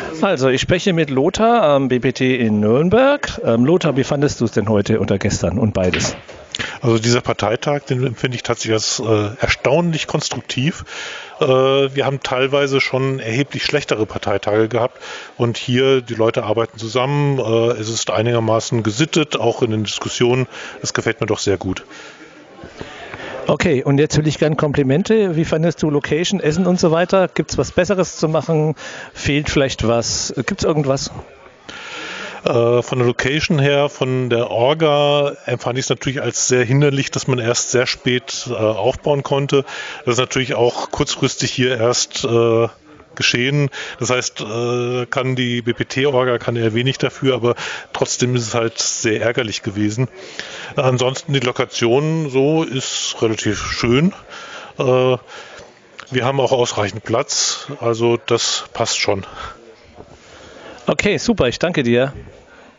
Also, ich spreche mit Lothar am BPT in Nürnberg. Lothar, wie fandest du es denn heute oder gestern und beides? Also dieser Parteitag, den empfinde ich tatsächlich als erstaunlich konstruktiv. Wir haben teilweise schon erheblich schlechtere Parteitage gehabt und hier, die Leute arbeiten zusammen, es ist einigermaßen gesittet, auch in den Diskussionen. Das gefällt mir doch sehr gut. Okay, und jetzt will ich gerne Komplimente. Wie fandest du Location, Essen und so weiter? Gibt es was Besseres zu machen? Fehlt vielleicht was? Gibt es irgendwas? Von der Location her, von der Orga empfand ich es natürlich als sehr hinderlich, dass man erst sehr spät aufbauen konnte. Das ist natürlich auch kurzfristig hier erst geschehen. Das heißt, kann die BPT-Orga kann eher wenig dafür, aber trotzdem ist es halt sehr ärgerlich gewesen. Ansonsten die Lokation so ist relativ schön. Wir haben auch ausreichend Platz, also das passt schon. Okay, super, ich danke dir.